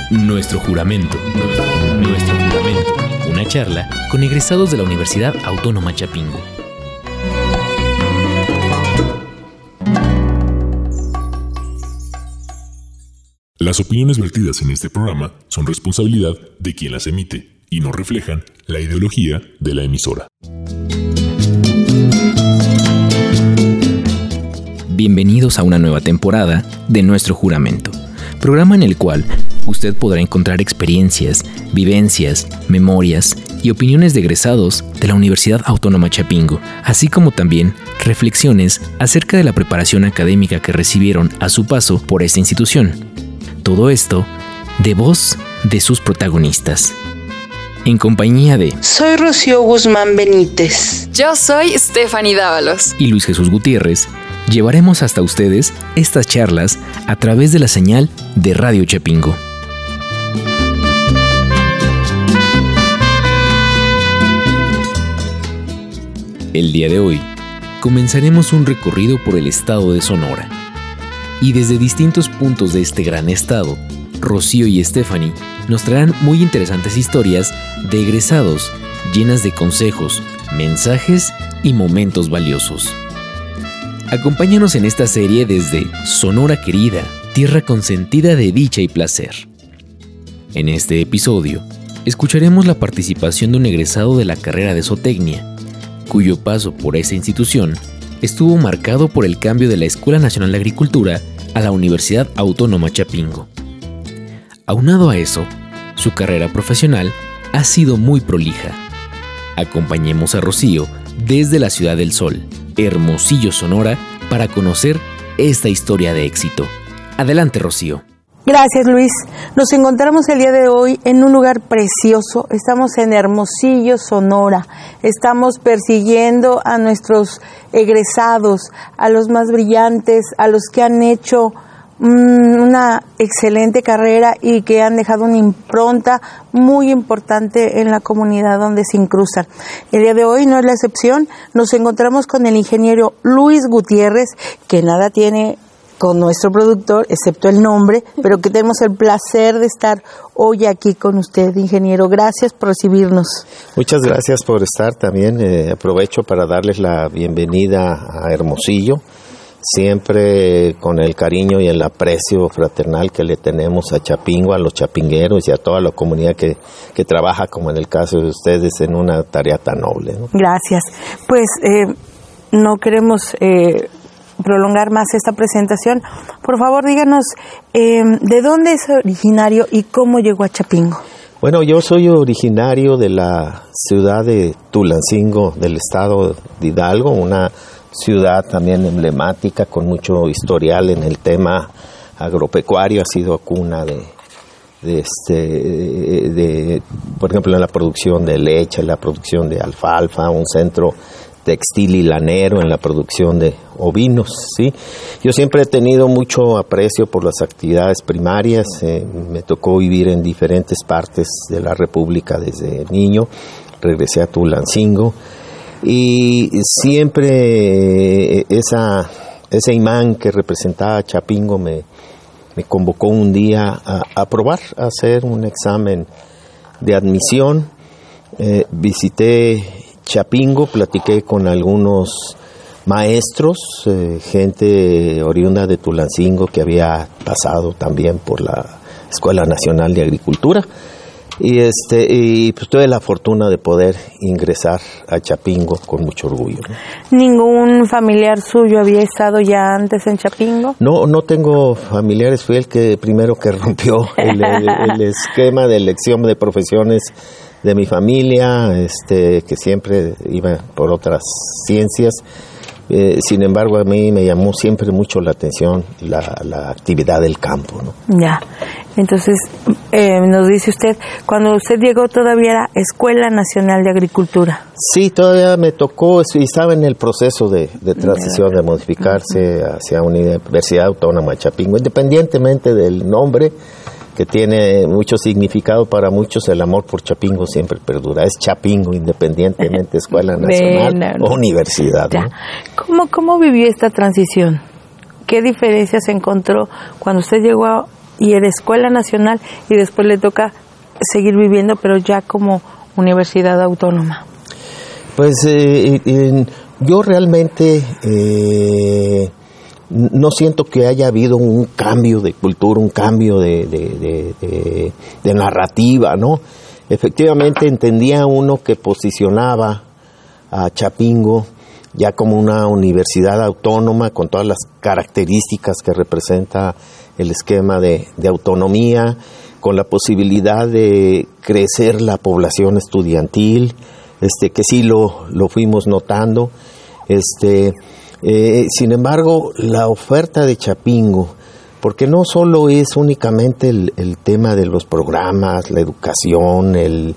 Nuestro juramento. Nuestro juramento. Una charla con egresados de la Universidad Autónoma Chapingo. Las opiniones vertidas en este programa son responsabilidad de quien las emite y no reflejan la ideología de la emisora. Bienvenidos a una nueva temporada de Nuestro Juramento, programa en el cual usted podrá encontrar experiencias, vivencias, memorias y opiniones de egresados de la Universidad Autónoma Chapingo, así como también reflexiones acerca de la preparación académica que recibieron a su paso por esta institución. Todo esto de voz de sus protagonistas. En compañía de... Soy Rocío Guzmán Benítez. Yo soy Stephanie Dávalos. Y Luis Jesús Gutiérrez, llevaremos hasta ustedes estas charlas a través de la señal de Radio Chapingo. El día de hoy, comenzaremos un recorrido por el estado de Sonora. Y desde distintos puntos de este gran estado, Rocío y Stephanie nos traerán muy interesantes historias de egresados llenas de consejos, mensajes y momentos valiosos. Acompáñanos en esta serie desde Sonora querida, tierra consentida de dicha y placer. En este episodio, escucharemos la participación de un egresado de la carrera de zootecnia, cuyo paso por esa institución estuvo marcado por el cambio de la Escuela Nacional de Agricultura a la Universidad Autónoma Chapingo. Aunado a eso, su carrera profesional ha sido muy prolija. Acompañemos a Rocío desde la Ciudad del Sol, Hermosillo, Sonora, para conocer esta historia de éxito. Adelante, Rocío. Gracias, Luis. Nos encontramos el día de hoy en un lugar precioso. Estamos en Hermosillo, Sonora. Estamos persiguiendo a nuestros egresados, a los más brillantes, a los que han hecho una excelente carrera y que han dejado una impronta muy importante en la comunidad donde se incrustan. El día de hoy no es la excepción. Nos encontramos con el ingeniero Luis Gutiérrez, que nada tiene con nuestro productor, excepto el nombre, pero que tenemos el placer de estar hoy aquí con usted, ingeniero. Gracias por recibirnos. Muchas gracias por estar también. Aprovecho para darles la bienvenida a Hermosillo, siempre con el cariño y el aprecio fraternal que le tenemos a Chapingo, a los chapingueros y a toda la comunidad que trabaja, como en el caso de ustedes, en una tarea tan noble, ¿no? Gracias. Pues no queremos prolongar más esta presentación. Por favor, díganos ¿de dónde es originario y cómo llegó a Chapingo? Bueno, yo soy originario de la ciudad de Tulancingo, del estado de Hidalgo, una ciudad también emblemática con mucho historial en el tema agropecuario. Ha sido cuna de por ejemplo, en la producción de leche, en la producción de alfalfa, un centro textil y lanero en la producción de ovinos, ¿sí? Yo siempre he tenido mucho aprecio por las actividades primarias. Me tocó vivir en diferentes partes de la República desde niño. Regresé a Tulancingo y siempre ese imán que representaba a Chapingo me convocó un día a probar, a hacer un examen de admisión. Visité Chapingo, platiqué con algunos maestros, gente oriunda de Tulancingo que había pasado también por la Escuela Nacional de Agricultura y pues tuve la fortuna de poder ingresar a Chapingo con mucho orgullo, ¿no? ¿Ningún familiar suyo había estado ya antes en Chapingo? No tengo familiares. Fui el que primero que rompió el esquema de elección de profesiones de mi familia, que siempre iba por otras ciencias. Sin embargo, a mí me llamó siempre mucho la atención la actividad del campo, ¿no? Ya. Entonces, nos dice usted, cuando usted llegó todavía era Escuela Nacional de Agricultura. Sí, todavía me tocó, y estaba en el proceso de transición, de modificarse hacia Universidad Autónoma de Chapingo, independientemente del nombre, que tiene mucho significado para muchos. El amor por Chapingo siempre perdura. Es Chapingo, independientemente Escuela Nacional o Universidad, ¿no? ¿Cómo vivió esta transición? ¿Qué diferencias encontró cuando usted llegó y era Escuela Nacional y después le toca seguir viviendo, pero ya como universidad autónoma. Pues yo realmente no siento que haya habido un cambio de cultura, un cambio de narrativa, ¿no? Efectivamente entendía uno que posicionaba a Chapingo ya como una universidad autónoma con todas las características que representa el esquema de autonomía, con la posibilidad de crecer la población estudiantil, que sí lo fuimos notando. Sin embargo, la oferta de Chapingo, porque no solo es únicamente el tema de los programas, la educación,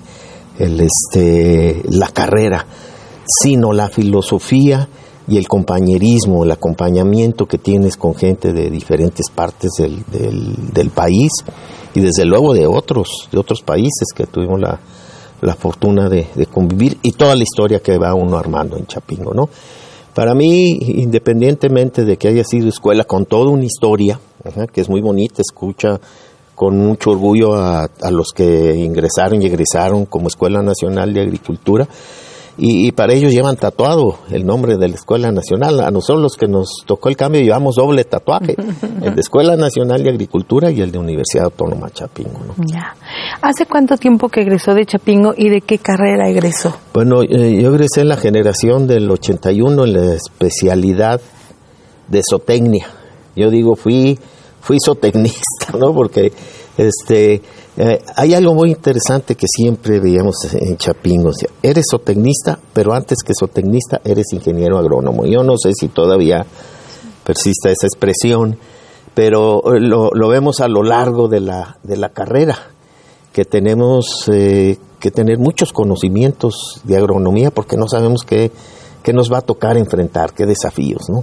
la carrera, sino la filosofía y el compañerismo, el acompañamiento que tienes con gente de diferentes partes del país y desde luego de otros países que tuvimos la fortuna de convivir, y toda la historia que va uno armando en Chapingo, ¿no? Para mí, independientemente de que haya sido escuela con toda una historia, que es muy bonita, escucha con mucho orgullo a los que ingresaron y egresaron como Escuela Nacional de Agricultura, y para ellos llevan tatuado el nombre de la Escuela Nacional. A nosotros los que nos tocó el cambio llevamos doble tatuaje, el de Escuela Nacional de Agricultura y el de Universidad Autónoma Chapingo, ¿no? Ya. ¿Hace cuánto tiempo que egresó de Chapingo y de qué carrera egresó? Bueno, yo egresé en la generación del 81 en la especialidad de zootecnia. Yo digo, fui zootecnista, ¿no? Porque hay algo muy interesante que siempre veíamos en Chapingo. O sea, eres zootecnista, pero antes que zootecnista eres ingeniero agrónomo. Yo no sé si todavía persiste esa expresión, pero lo vemos a lo largo de la carrera, que tenemos que tener muchos conocimientos de agronomía porque no sabemos qué nos va a tocar enfrentar, qué desafíos, ¿no?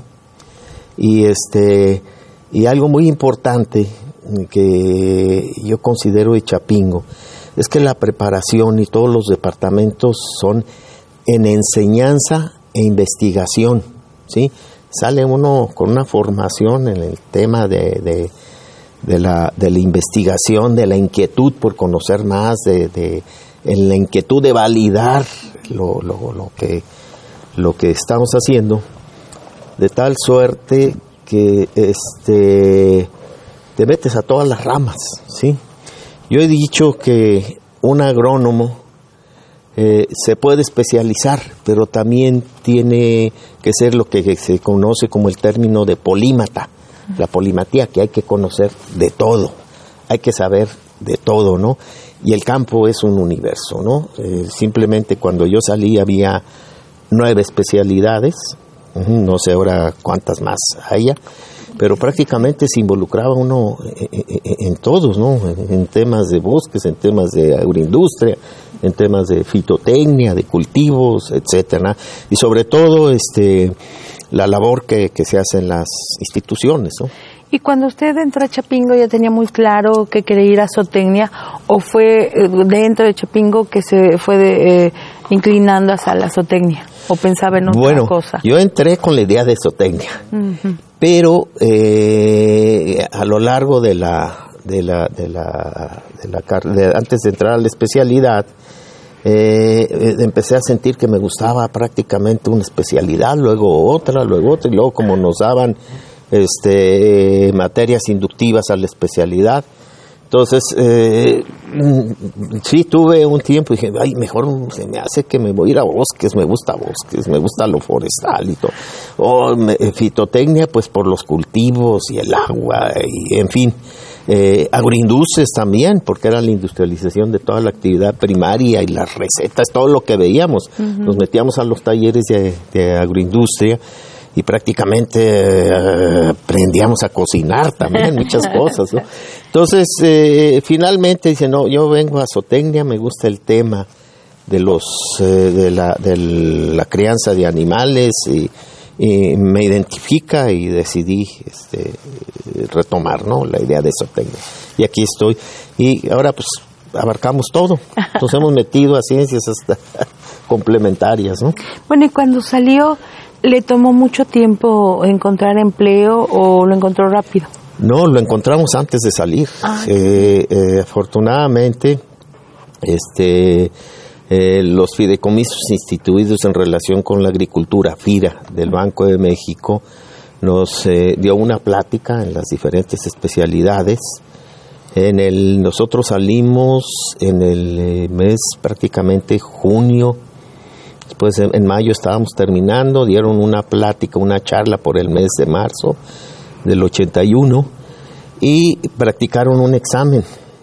Y algo muy importante que yo considero de Chapingo es que la preparación y todos los departamentos son en enseñanza e investigación, ¿sí? Sale uno con una formación en el tema de la investigación, de la inquietud por conocer más, en la inquietud de validar lo que estamos haciendo, de tal suerte que te metes a todas las ramas, ¿sí? Yo he dicho que un agrónomo se puede especializar, pero también tiene que ser lo que se conoce como el término de polímata, la polimatía, que hay que conocer de todo, hay que saber de todo, ¿no? Y el campo es un universo, ¿no? Simplemente cuando yo salí había 9 especialidades, no sé ahora cuántas más haya, pero prácticamente se involucraba uno en todos, ¿no? En temas de bosques, en temas de agroindustria, en temas de fitotecnia, de cultivos, etcétera, y sobre todo la labor que se hace en las instituciones, ¿no? ¿Y cuando usted entró a Chapingo ya tenía muy claro que quería ir a zootecnia, o fue dentro de Chapingo que se fue inclinando hacia la zootecnia, o pensaba en otra cosa? Bueno, yo entré con la idea de zootecnia, pero a lo largo antes de entrar a la especialidad, empecé a sentir que me gustaba prácticamente una especialidad, luego otra, y luego como nos daban materias inductivas a la especialidad, entonces sí tuve un tiempo y dije, ay, mejor se me hace que me voy a ir a bosques, me gusta lo forestal y todo, o fitotecnia pues por los cultivos y el agua y en fin, agroindustrias también, porque era la industrialización de toda la actividad primaria y las recetas, todo lo que veíamos. Nos metíamos a los talleres de agroindustria y prácticamente aprendíamos a cocinar también, muchas cosas, ¿no? Entonces, finalmente dice, no, yo vengo a zootecnia, me gusta el tema de la crianza de animales y me identifica y decidí retomar, ¿no?, la idea de zootecnia. Y aquí estoy. Y ahora pues abarcamos todo. Nos hemos metido a ciencias hasta complementarias, ¿no? Bueno, y cuando salió, ¿le tomó mucho tiempo encontrar empleo o lo encontró rápido? No, lo encontramos antes de salir. Afortunadamente, los fideicomisos instituidos en relación con la agricultura, FIRA, del Banco de México, nos dio una plática en las diferentes especialidades. Nosotros salimos en el mes prácticamente junio. Después en mayo estábamos terminando, dieron una plática, una charla por el mes de marzo del 81 y practicaron un examen.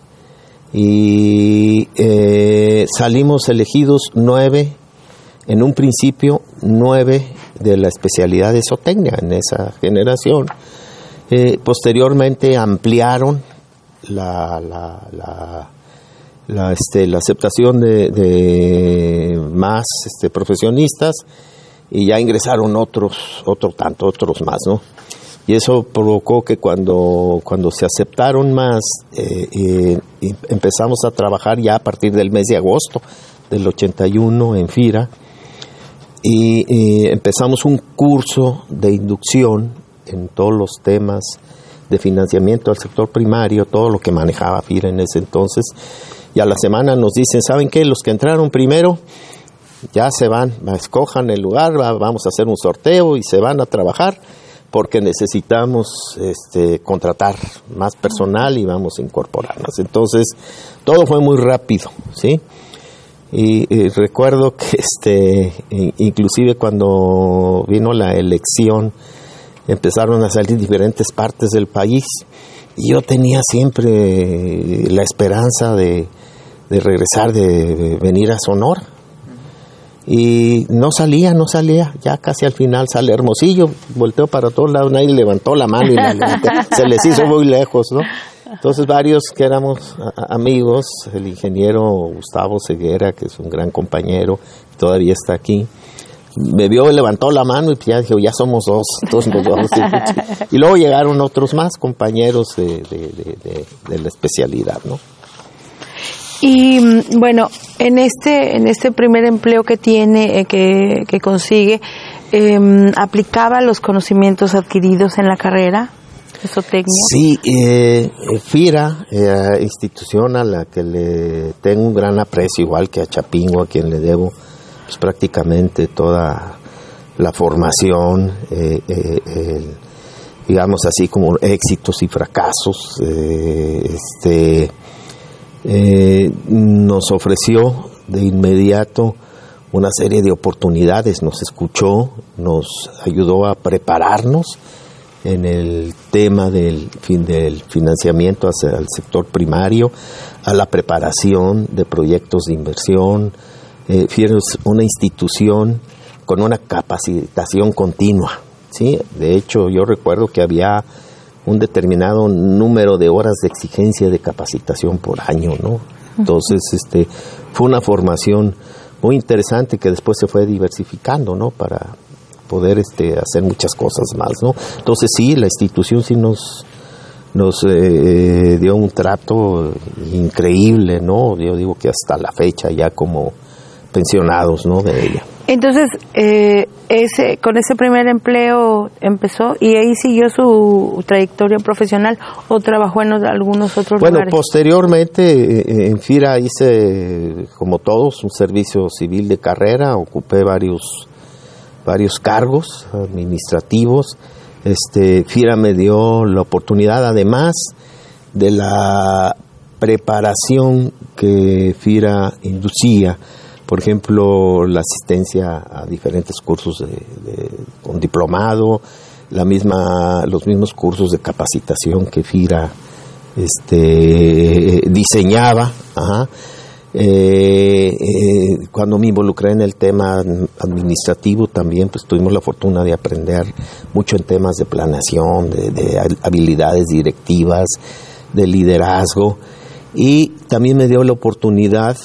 Y salimos elegidos 9, en un principio 9 de la especialidad de zootecnia en esa generación. Posteriormente ampliaron la aceptación de más profesionistas y ya ingresaron otros más, ¿no? Y eso provocó que cuando se aceptaron más, empezamos a trabajar ya a partir del mes de agosto del 81 en FIRA y empezamos un curso de inducción en todos los temas de financiamiento al sector primario, todo lo que manejaba FIRA en ese entonces. Y a la semana nos dicen, ¿saben qué? Los que entraron primero ya se van, escojan el lugar, vamos a hacer un sorteo y se van a trabajar porque necesitamos contratar más personal y vamos a incorporarnos. Entonces, todo fue muy rápido, ¿sí? Y recuerdo que inclusive cuando vino la elección, empezaron a salir diferentes partes del país y yo tenía siempre la esperanza de regresar, de venir a Sonora. Y no salía, ya casi al final sale Hermosillo, volteó para todos lados, nadie levantó la mano y se les hizo muy lejos, ¿no? Entonces varios que éramos amigos, el ingeniero Gustavo Ceguera, que es un gran compañero, todavía está aquí, me vio y levantó la mano y ya dijo, ya somos dos, entonces nos vamos a ir. Y luego llegaron otros más compañeros de la especialidad, ¿no? Y bueno, en este primer empleo que tiene, que consigue, ¿aplicaba los conocimientos adquiridos en la carrera de zootecnia? Sí, FIRA, institución a la que le tengo un gran aprecio, igual que a Chapingo, a quien le debo pues, prácticamente toda la formación, digamos así como éxitos y fracasos, nos ofreció de inmediato una serie de oportunidades, nos escuchó, nos ayudó a prepararnos en el tema del financiamiento hacia el sector primario, a la preparación de proyectos de inversión. FIRA es una institución con una capacitación continua, ¿sí? De hecho, yo recuerdo que había un determinado número de horas de exigencia de capacitación por año, ¿no? Entonces, fue una formación muy interesante que después se fue diversificando, ¿no? Para poder hacer muchas cosas más, ¿no? Entonces, sí, la institución sí nos dio un trato increíble, ¿no? Yo digo que hasta la fecha ya como pensionados, ¿no? De ella. Entonces, con ese primer empleo empezó y ahí siguió su trayectoria profesional o trabajó en algunos otros lugares. Bueno, posteriormente en FIRA hice, como todos, un servicio civil de carrera, ocupé varios cargos administrativos. FIRA me dio la oportunidad, además de la preparación que FIRA inducía, por ejemplo, la asistencia a diferentes cursos con diplomado, los mismos cursos de capacitación que FIRA diseñaba. Cuando me involucré en el tema administrativo también, pues tuvimos la fortuna de aprender mucho en temas de planeación, de habilidades directivas, de liderazgo. Y también me dio la oportunidad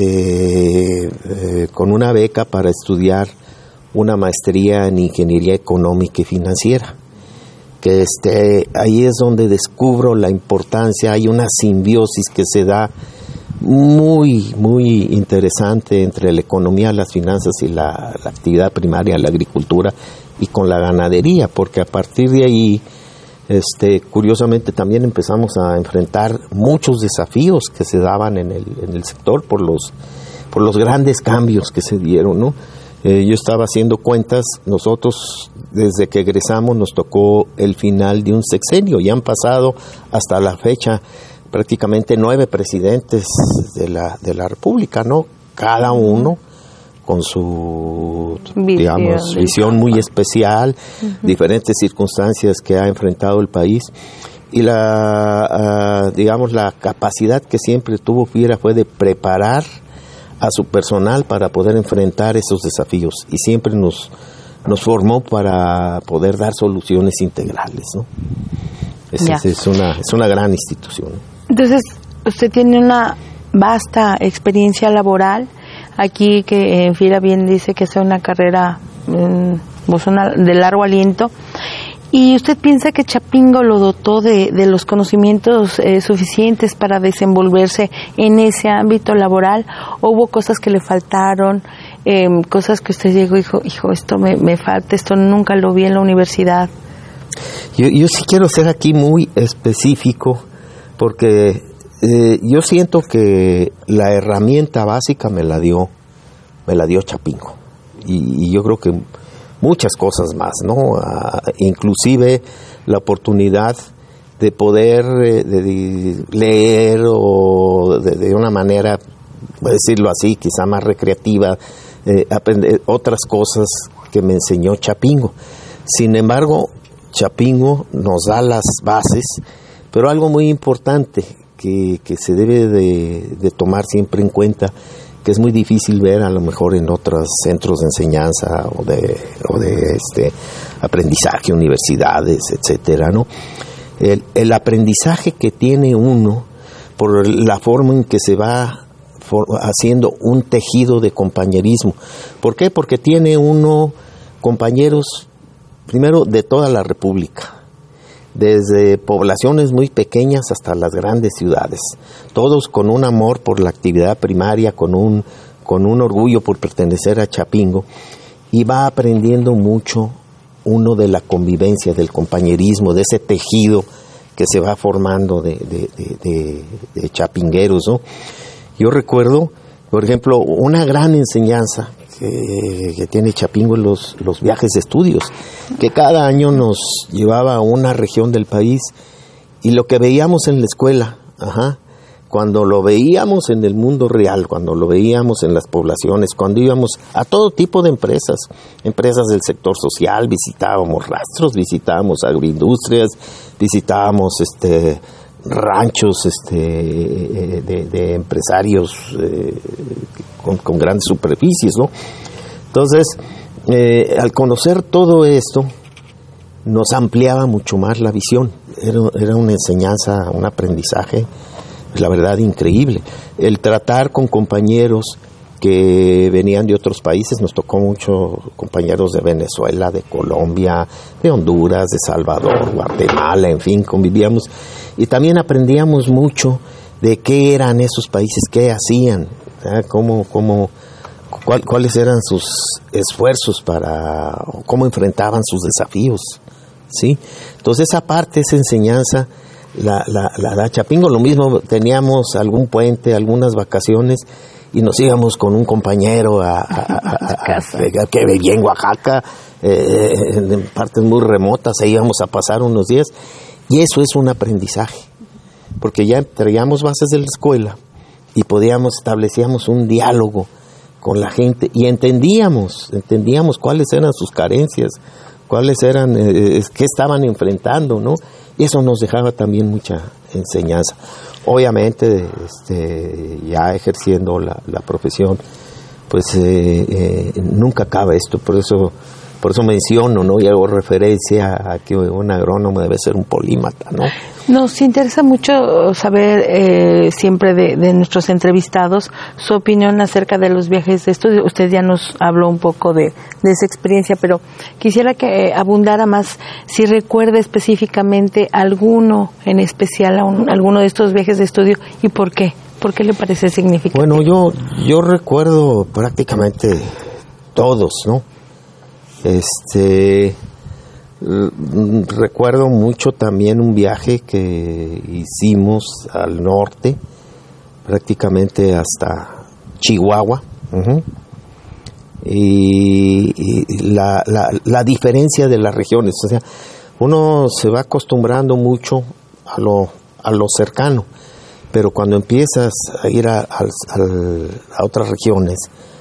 con una beca para estudiar una maestría en Ingeniería Económica y Financiera, que ahí es donde descubro la importancia, hay una simbiosis que se da muy, muy interesante entre la economía, las finanzas y la actividad primaria, la agricultura y con la ganadería, porque a partir de ahí Curiosamente también empezamos a enfrentar muchos desafíos que se daban en el sector por los grandes cambios que se dieron, ¿no? Yo estaba haciendo cuentas, nosotros desde que egresamos nos tocó el final de un sexenio, ya han pasado hasta la fecha prácticamente 9 presidentes de la República, ¿no? Cada uno con su, visión muy especial, diferentes circunstancias que ha enfrentado el país, y la capacidad que siempre tuvo Fiera fue de preparar a su personal para poder enfrentar esos desafíos, y siempre nos formó para poder dar soluciones integrales, ¿no? Es una gran institución. Entonces, usted tiene una vasta experiencia laboral aquí, que Fiera bien dice que es una carrera de largo aliento. ¿Y usted piensa que Chapingo lo dotó de los conocimientos suficientes para desenvolverse en ese ámbito laboral? ¿O hubo cosas que le faltaron, cosas que usted llegó y dijo, esto me falta, esto nunca lo vi en la universidad? Yo sí quiero ser aquí muy específico, porque yo siento que la herramienta básica me la dio Chapingo, y yo creo que muchas cosas más, ¿no? Inclusive la oportunidad de poder de leer, o de una manera, voy a decirlo así, quizá más recreativa, aprender otras cosas que me enseñó Chapingo. Sin embargo, Chapingo nos da las bases, pero algo muy importante que se debe de tomar siempre en cuenta, que es muy difícil ver a lo mejor en otros centros de enseñanza o de aprendizaje, universidades, etcétera, ¿no? El aprendizaje que tiene uno por la forma en que se va haciendo un tejido de compañerismo. ¿Por qué? Porque tiene uno compañeros, primero, de toda la República, desde poblaciones muy pequeñas hasta las grandes ciudades, todos con un amor por la actividad primaria, con un orgullo por pertenecer a Chapingo, y va aprendiendo mucho uno de la convivencia, del compañerismo, de ese tejido que se va formando de chapingueros, ¿no? Yo recuerdo, por ejemplo, una gran enseñanza que tiene Chapingo en los viajes de estudios, que cada año nos llevaba a una región del país, y lo que veíamos en la escuela, cuando lo veíamos en el mundo real, cuando lo veíamos en las poblaciones, cuando íbamos a todo tipo de empresas del sector social, visitábamos rastros, visitábamos agroindustrias, visitábamos ranchos de empresarios con grandes superficies, ¿no? Entonces, al conocer todo esto, nos ampliaba mucho más la visión. Era una enseñanza, un aprendizaje, la verdad, increíble. El tratar con compañeros que venían de otros países, nos tocó mucho compañeros de Venezuela, de Colombia, de Honduras, de Salvador, Guatemala, en fin, convivíamos, y también aprendíamos mucho de qué eran esos países, qué hacían, cuáles eran sus esfuerzos cómo enfrentaban sus desafíos, ¿sí? Entonces esa parte, esa enseñanza la da Chapingo. Lo mismo, teníamos algún puente, algunas vacaciones, y nos íbamos con un compañero que vivía en Oaxaca, en partes muy remotas, e íbamos a pasar unos días, y eso es un aprendizaje, porque ya traíamos bases de la escuela y establecíamos un diálogo con la gente, y entendíamos cuáles eran sus carencias, cuáles eran, qué estaban enfrentando, ¿no? Y eso nos dejaba también mucha enseñanza. Obviamente, ya ejerciendo la profesión, pues nunca acaba esto, por eso menciono, ¿no? Y hago referencia a que un agrónomo debe ser un polímata, ¿no? Nos interesa mucho saber siempre de nuestros entrevistados su opinión acerca de los viajes de estudio. Usted ya nos habló un poco de esa experiencia, pero quisiera que abundara más, si recuerda específicamente alguno en especial, alguno de estos viajes de estudio, y por qué. ¿Por qué le parece significativo? Bueno, yo recuerdo prácticamente todos, ¿no? Recuerdo mucho también un viaje que hicimos al norte, prácticamente hasta Chihuahua, y la diferencia de las regiones. O sea, uno se va acostumbrando mucho a lo cercano, pero cuando empiezas a ir a otras regiones,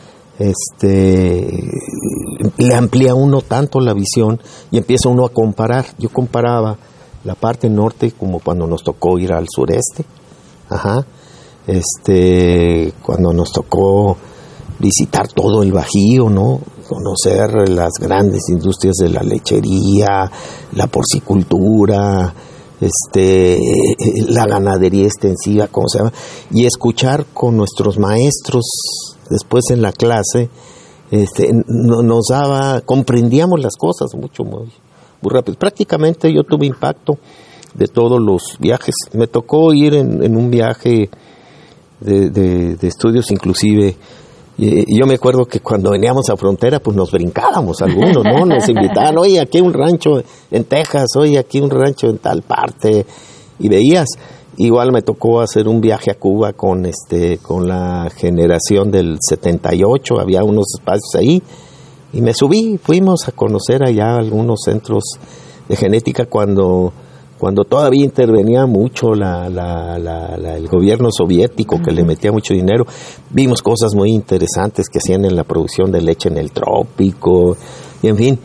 le amplía uno tanto la visión y empieza uno a comparar. Yo comparaba la parte norte como cuando nos tocó ir al sureste, cuando nos tocó visitar todo el Bajío, ¿no? Conocer las grandes industrias de la lechería, la porcicultura, la ganadería extensiva, ¿cómo se llama? Y escuchar con nuestros maestros después en la clase, nos comprendíamos las cosas mucho, muy rápido. Prácticamente yo tuve impacto de todos los viajes. Me tocó ir en un viaje de estudios, inclusive. Y yo me acuerdo que cuando veníamos a frontera, pues nos brincábamos algunos, ¿no? Nos invitaban, oye, aquí hay un rancho en Texas, oye, aquí hay un rancho en tal parte, y veías. Igual me tocó hacer un viaje a Cuba con la generación del 78, había unos espacios ahí, y me subí, fuimos a conocer allá algunos centros de genética cuando todavía intervenía mucho el gobierno soviético, que le metía mucho dinero. Vimos cosas muy interesantes que hacían en la producción de leche en el trópico, y en fin,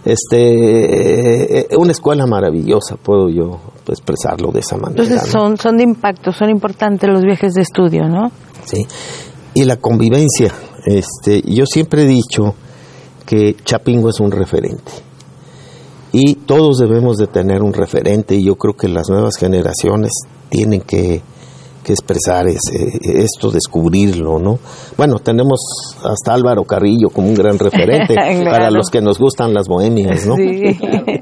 una escuela maravillosa, puedo yo expresarlo de esa manera. Entonces, ¿no? son de impacto, son importantes los viajes de estudio, ¿no? Sí, y la convivencia. Yo siempre he dicho que Chapingo es un referente. Y todos debemos de tener un referente, y yo creo que las nuevas generaciones tienen que expresar esto, descubrirlo, ¿no? Bueno, tenemos hasta Álvaro Carrillo como un gran referente claro. Para los que nos gustan las bohemias, ¿no? Sí.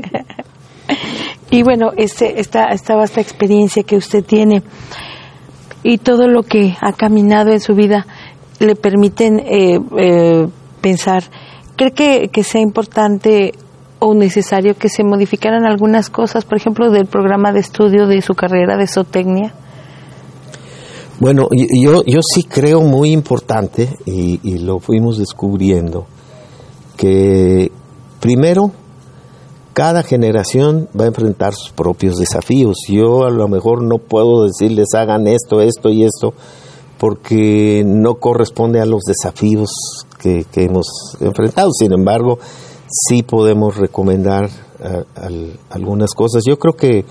Y bueno, esta vasta experiencia que usted tiene y todo lo que ha caminado en su vida le permiten pensar, ¿cree que sea importante o necesario que se modificaran algunas cosas, por ejemplo, del programa de estudio de su carrera de zootecnia? Bueno, yo sí creo muy importante, y lo fuimos descubriendo, que primero, cada generación va a enfrentar sus propios desafíos. Yo a lo mejor no puedo decirles hagan esto y esto, porque no corresponde a los desafíos que hemos enfrentado. Sin embargo, sí podemos recomendar algunas cosas. Yo creo que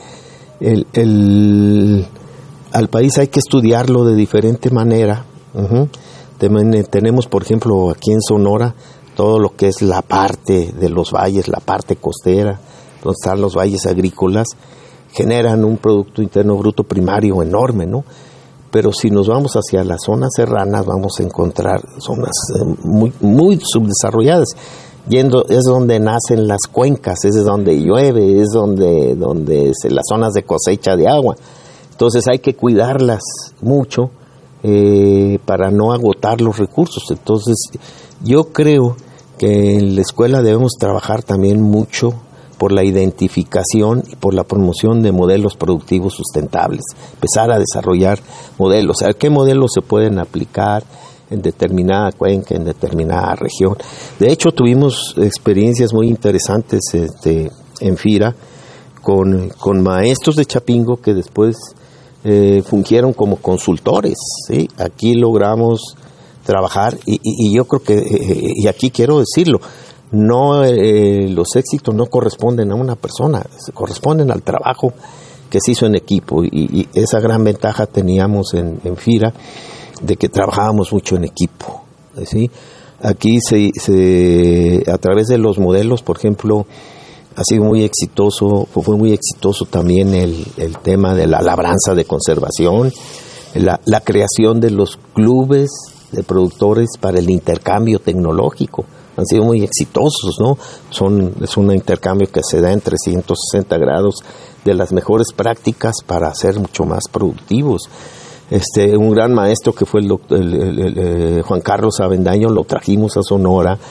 al país hay que estudiarlo de diferente manera. Tenemos, por ejemplo, aquí en Sonora, todo lo que es la parte de los valles, la parte costera, donde están los valles agrícolas, generan un Producto Interno Bruto primario enorme, ¿no? Pero si nos vamos hacia las zonas serranas, vamos a encontrar zonas muy, muy subdesarrolladas. Es donde nacen las cuencas, es donde llueve, es donde las zonas de cosecha de agua. Entonces hay que cuidarlas mucho para no agotar los recursos. Entonces yo creo que en la escuela debemos trabajar también mucho por la identificación y por la promoción de modelos productivos sustentables. Empezar a desarrollar modelos, saber qué modelos se pueden aplicar en determinada cuenca, en determinada región. De hecho, tuvimos experiencias muy interesantes en FIRA con maestros de Chapingo que después fungieron como consultores, ¿sí? Aquí logramos trabajar y yo creo que, y aquí quiero decirlo, no los éxitos no corresponden a una persona, corresponden al trabajo que se hizo en equipo, y esa gran ventaja teníamos en FIRA, de que trabajábamos mucho en equipo, ¿sí? Aquí a través de los modelos, por ejemplo, ha sido muy exitoso, fue muy exitoso también el tema de la labranza de conservación, la creación de los clubes de productores para el intercambio tecnológico. Han sido muy exitosos, ¿no? Es un intercambio que se da en 360 grados de las mejores prácticas para ser mucho más productivos. Un gran maestro que fue el Juan Carlos Avendaño, lo trajimos a Sonora,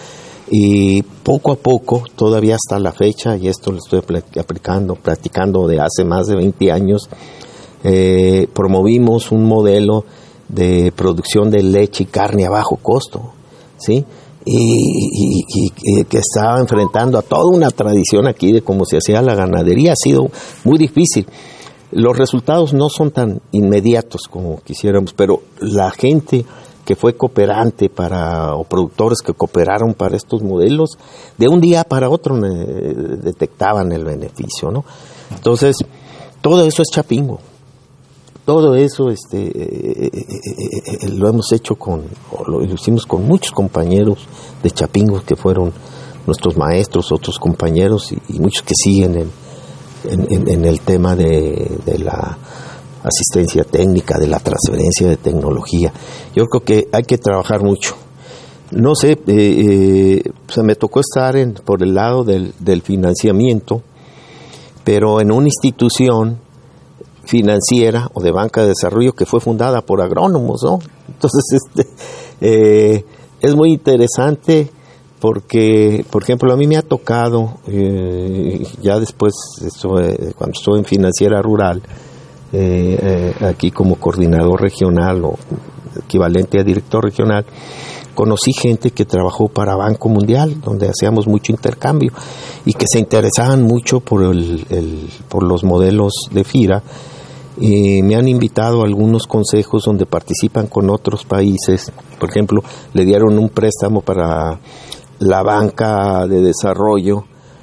Y poco a poco, todavía hasta la fecha, y esto lo estoy practicando de hace más de 20 años, promovimos un modelo de producción de leche y carne a bajo costo, ¿sí? Y que estaba enfrentando a toda una tradición aquí de cómo se hacía la ganadería. Ha sido muy difícil. Los resultados no son tan inmediatos como quisiéramos, pero la gente que fue cooperante o productores que cooperaron para estos modelos, de un día para otro detectaban el beneficio, ¿no? Entonces, todo eso es Chapingo. Todo eso lo hemos hecho lo hicimos con muchos compañeros de Chapingo que fueron nuestros maestros, otros compañeros y muchos que siguen en el tema de la asistencia técnica, de la transferencia de tecnología. Yo creo que hay que trabajar mucho. No sé, se me tocó estar por el lado del financiamiento, pero en una institución financiera o de banca de desarrollo que fue fundada por agrónomos, ¿no? Entonces, es muy interesante porque, por ejemplo, a mí me ha tocado, ya después, cuando estuve en Financiera Rural, aquí como coordinador regional o equivalente a director regional, conocí gente que trabajó para Banco Mundial, donde hacíamos mucho intercambio y que se interesaban mucho por los modelos de FIRA. Y me han invitado a algunos consejos donde participan con otros países. Por ejemplo, le dieron un préstamo para la banca de desarrollo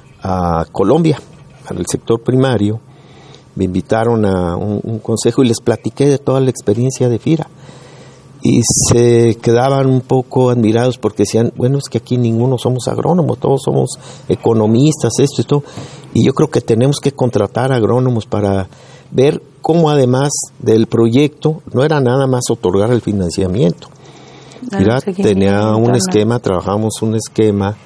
a Colombia, para el sector primario. Me invitaron a un consejo y les platiqué de toda la experiencia de FIRA. Y se quedaban un poco admirados porque decían, bueno, es que aquí ninguno somos agrónomos, todos somos economistas, esto y todo. Y yo creo que tenemos que contratar agrónomos para ver cómo además del proyecto, no era nada más otorgar el financiamiento. Mira, tenía un esquema, trabajamos un esquema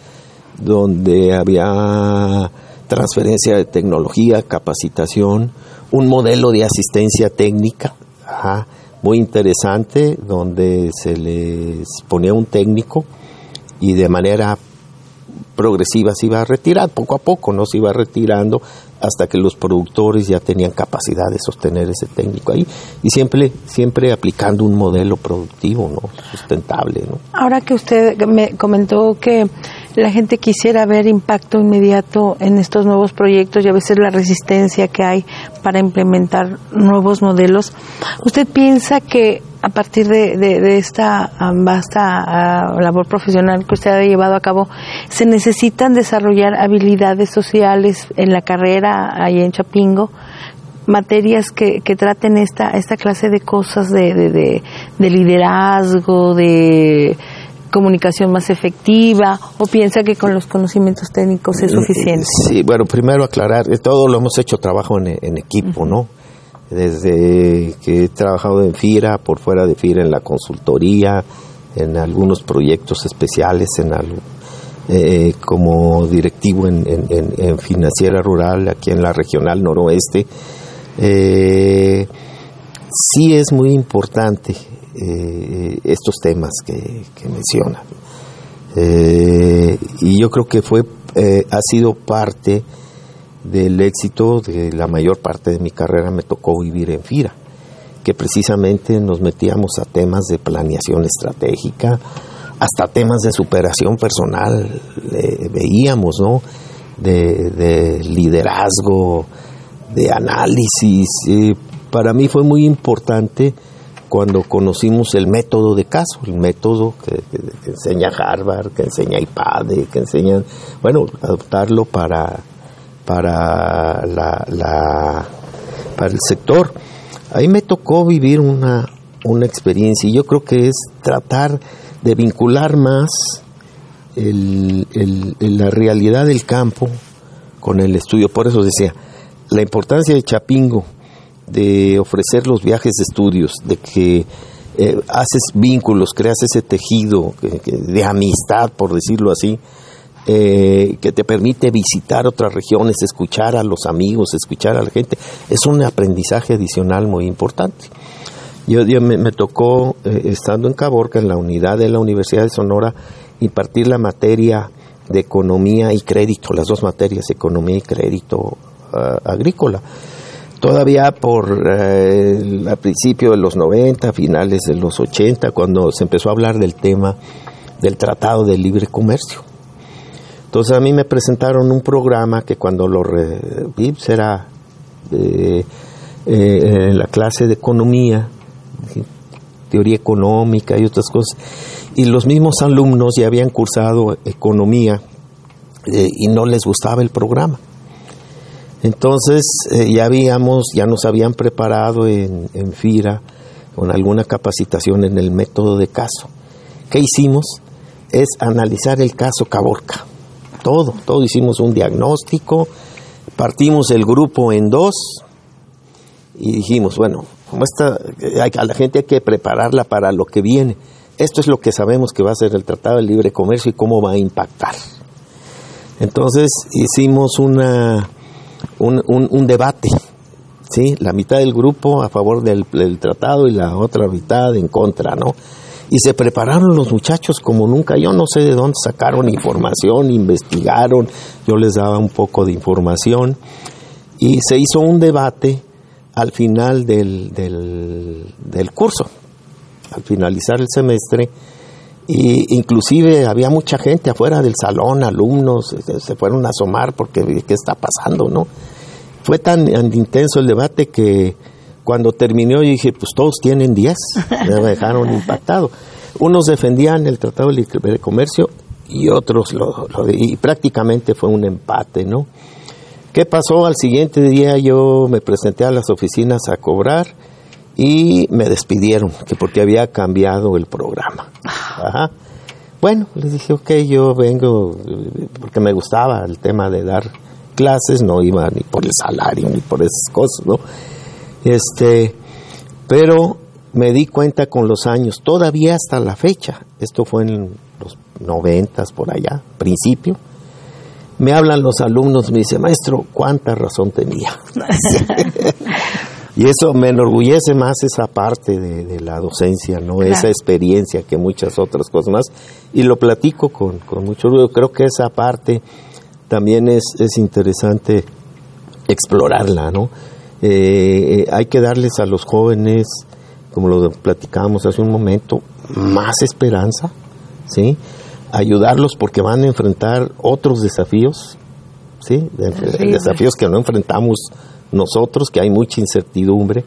donde había transferencia de tecnología, capacitación, un modelo de asistencia técnica, muy interesante, donde se les ponía un técnico y de manera progresiva se iba a retirar, poco a poco, ¿no? Se iba retirando hasta que los productores ya tenían capacidad de sostener ese técnico ahí y siempre aplicando un modelo productivo, ¿no? Sustentable, ¿no? Ahora que usted me comentó que la gente quisiera ver impacto inmediato en estos nuevos proyectos y a veces la resistencia que hay para implementar nuevos modelos, ¿usted piensa que a partir de esta vasta labor profesional que usted ha llevado a cabo, se necesitan desarrollar habilidades sociales en la carrera ahí en Chapingo, materias que traten esta clase de cosas de liderazgo, de comunicación más efectiva, o piensa que con los conocimientos técnicos es suficiente? Sí, bueno, primero aclarar, todo lo hemos hecho trabajo en equipo, ¿no? Desde que he trabajado en FIRA, por fuera de FIRA, en la consultoría, en algunos proyectos especiales, como directivo en Financiera Rural, aquí en la Regional Noroeste. Sí es muy importante estos temas que mencionan. Y yo creo que ha sido parte del éxito de la mayor parte de mi carrera. Me tocó vivir en FIRA, que precisamente nos metíamos a temas de planeación estratégica, hasta temas de superación personal, veíamos, ¿no? De liderazgo, de análisis. Para mí fue muy importante cuando conocimos el método de caso, el método que enseña Harvard, que enseña IPADE, que enseñan, bueno, adoptarlo para el sector. Ahí me tocó vivir una experiencia y yo creo que es tratar de vincular más la realidad del campo con el estudio. Por eso decía, la importancia de Chapingo, de ofrecer los viajes de estudios, de que haces vínculos, creas ese tejido de amistad, por decirlo así, que te permite visitar otras regiones, escuchar a los amigos, escuchar a la gente. Es un aprendizaje adicional muy importante. Yo me tocó, estando en Caborca, en la unidad de la Universidad de Sonora, impartir la materia de economía y crédito, las dos materias, economía y crédito agrícola. Todavía a principios de los 90, finales de los 80, cuando se empezó a hablar del tema del Tratado de Libre Comercio. Entonces a mí me presentaron un programa que cuando lo vi era en la clase de economía, teoría económica y otras cosas, y los mismos alumnos ya habían cursado economía y no les gustaba el programa. Entonces ya nos habían preparado en FIRA con alguna capacitación en el método de caso. ¿Qué hicimos? Es analizar el caso Caborca. Todo hicimos un diagnóstico, partimos el grupo en dos y dijimos, bueno, como a la gente hay que prepararla para lo que viene. Esto es lo que sabemos que va a ser el Tratado de Libre Comercio y cómo va a impactar. Entonces hicimos un debate, ¿sí? La mitad del grupo a favor del tratado y la otra mitad en contra, ¿no? Y se prepararon los muchachos como nunca. Yo no sé de dónde sacaron información, investigaron, yo les daba un poco de información y se hizo un debate al final del curso, al finalizar el semestre, y inclusive había mucha gente afuera del salón, alumnos, se fueron a asomar porque ¿qué está pasando, no? Fue tan intenso el debate que cuando terminó yo dije, pues todos tienen 10, me dejaron impactado. Unos defendían el Tratado de Libre Comercio y otros y prácticamente fue un empate, ¿no? ¿Qué pasó? Al siguiente día yo me presenté a las oficinas a cobrar y me despidieron, que porque había cambiado el programa. Ajá. Bueno, les dije, ok, yo vengo porque me gustaba el tema de dar clases, no iba ni por el salario ni por esas cosas, ¿no? Pero me di cuenta con los años, todavía hasta la fecha, esto fue en los 90s por allá, principio, me hablan los alumnos, me dicen, maestro, ¿cuánta razón tenía? Y eso me enorgullece más esa parte de la docencia, ¿no? Claro. Esa experiencia que muchas otras cosas más, y lo platico con mucho orgullo. Creo que esa parte también es interesante explorarla, ¿no? Hay que darles a los jóvenes, como lo platicábamos hace un momento, más esperanza, ¿sí? Ayudarlos porque van a enfrentar otros desafíos, ¿sí? Desafíos que no enfrentamos nosotros, que hay mucha incertidumbre,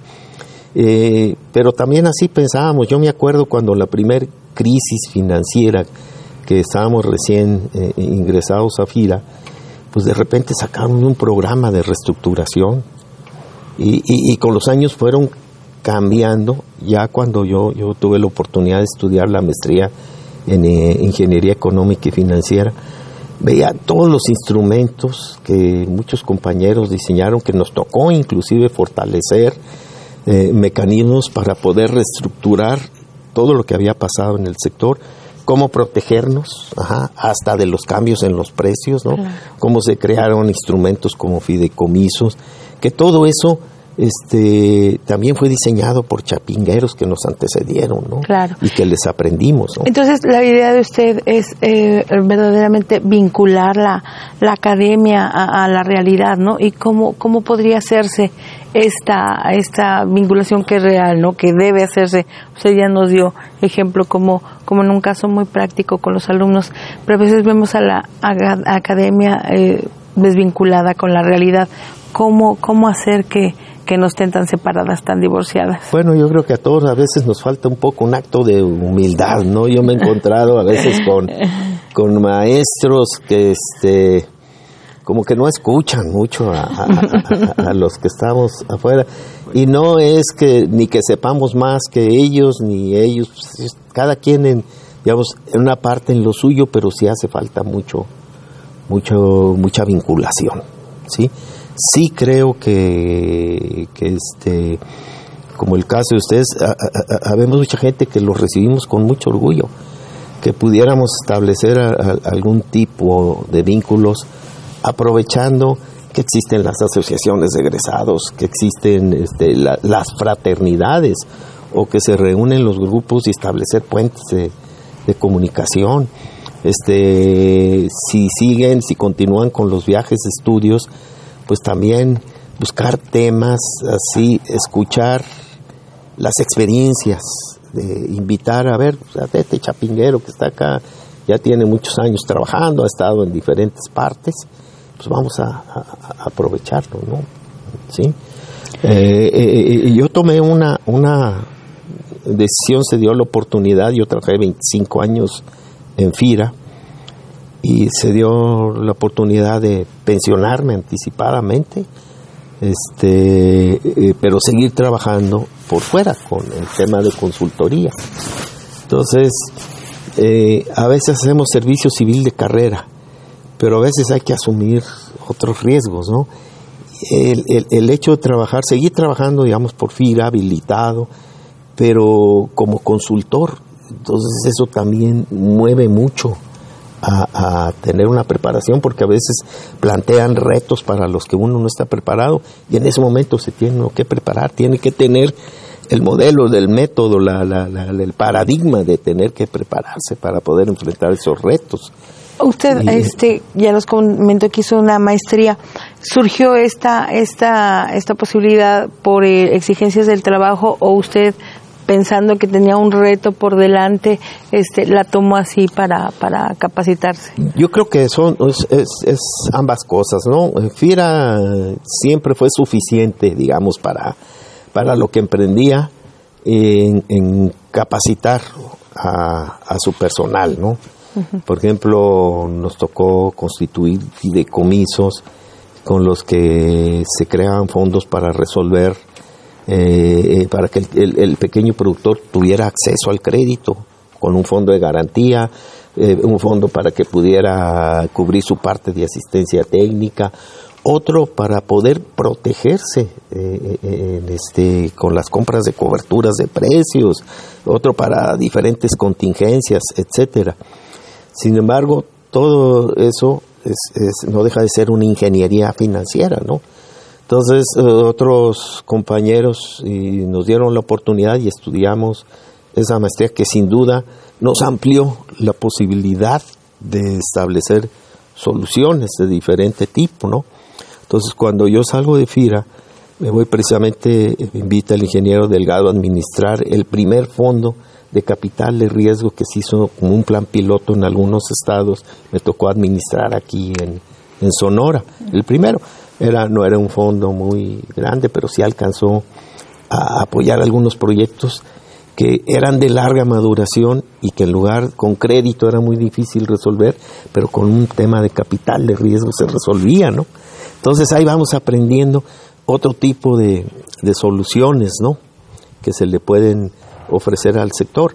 pero también así pensábamos. Yo me acuerdo cuando la primer crisis financiera, que estábamos recién ingresados a FIRA, pues de repente sacaron un programa de reestructuración y con los años fueron cambiando. Ya cuando yo tuve la oportunidad de estudiar la maestría en Ingeniería Económica y Financiera, veía todos los instrumentos que muchos compañeros diseñaron, que nos tocó inclusive fortalecer mecanismos para poder reestructurar todo lo que había pasado en el sector, cómo protegernos, hasta de los cambios en los precios, ¿no? Claro. Cómo se crearon instrumentos como fideicomisos, que todo eso también fue diseñado por chapingueros que nos antecedieron, ¿no? Claro. Y que les aprendimos, ¿no? Entonces, la idea de usted es verdaderamente vincular la academia a la realidad, ¿no? Y cómo podría hacerse esta vinculación que es real, ¿no? Que debe hacerse. Usted ya nos dio ejemplo como en un caso muy práctico con los alumnos, pero a veces vemos a la academia desvinculada con la realidad. ¿Cómo hacer que no estén tan separadas, tan divorciadas? Bueno, yo creo que a todos a veces nos falta un poco un acto de humildad, ¿no? Yo me he encontrado a veces con maestros que como que no escuchan mucho a los que estamos afuera, y no es que ni que sepamos más que ellos ni ellos, cada quien en una parte en lo suyo, pero sí hace falta mucha vinculación, ¿sí? Sí creo que como el caso de ustedes, habemos mucha gente que los recibimos con mucho orgullo, que pudiéramos establecer algún tipo de vínculos, aprovechando que existen las asociaciones de egresados, que existen las fraternidades, o que se reúnen los grupos y establecer puentes de comunicación. Si continúan con los viajes de estudios, pues también buscar temas así, escuchar las experiencias, invitar a ver, este chapinguero que está acá, ya tiene muchos años trabajando, ha estado en diferentes partes, pues vamos a aprovecharlo, ¿no? ¿Sí? Yo tomé una decisión, se dio la oportunidad, yo trabajé 25 años en FIRA y se dio la oportunidad de pensionarme anticipadamente, pero seguir trabajando por fuera con el tema de consultoría. Entonces, a veces hacemos servicio civil de carrera, pero a veces hay que asumir otros riesgos, ¿no? El hecho de seguir trabajando, digamos, por FIRA, habilitado, pero como consultor, entonces eso también mueve mucho a tener una preparación, porque a veces plantean retos para los que uno no está preparado, y en ese momento se tiene que preparar, tiene que tener el modelo, del método, el paradigma de tener que prepararse para poder enfrentar esos retos. Usted, ya nos comentó que hizo una maestría. ¿Surgió esta posibilidad por exigencias del trabajo, o usted, pensando que tenía un reto por delante, la tomó así para capacitarse? Yo creo que es ambas cosas, ¿no? FIRA siempre fue suficiente, digamos, para lo que emprendía en capacitar a su personal, ¿no? Uh-huh. Por ejemplo, nos tocó constituir fideicomisos con los que se creaban fondos para resolver, para que el pequeño productor tuviera acceso al crédito, con un fondo de garantía, un fondo para que pudiera cubrir su parte de asistencia técnica, otro para poder protegerse con las compras de coberturas de precios, otro para diferentes contingencias, etcétera. Sin embargo, todo eso no deja de ser una ingeniería financiera, ¿no? Entonces, otros compañeros nos dieron la oportunidad y estudiamos esa maestría, que sin duda nos amplió la posibilidad de establecer soluciones de diferente tipo, ¿no? Entonces, cuando yo salgo de FIRA, me invita el ingeniero Delgado a administrar el primer fondo de capital de riesgo que se hizo como un plan piloto en algunos estados. Me tocó administrar aquí en Sonora. El primero no era un fondo muy grande, pero sí alcanzó a apoyar algunos proyectos que eran de larga maduración y que en lugar con crédito era muy difícil resolver, pero con un tema de capital de riesgo se resolvía, ¿no? Entonces ahí vamos aprendiendo otro tipo de soluciones, ¿no?, que se le pueden ofrecer al sector.